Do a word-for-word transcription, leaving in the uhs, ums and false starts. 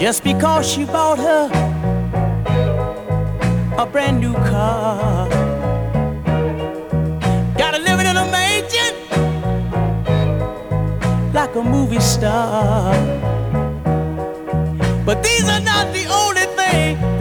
just because she bought her a brand new car. Gotta live in a mansion like a movie star. But these are not the only things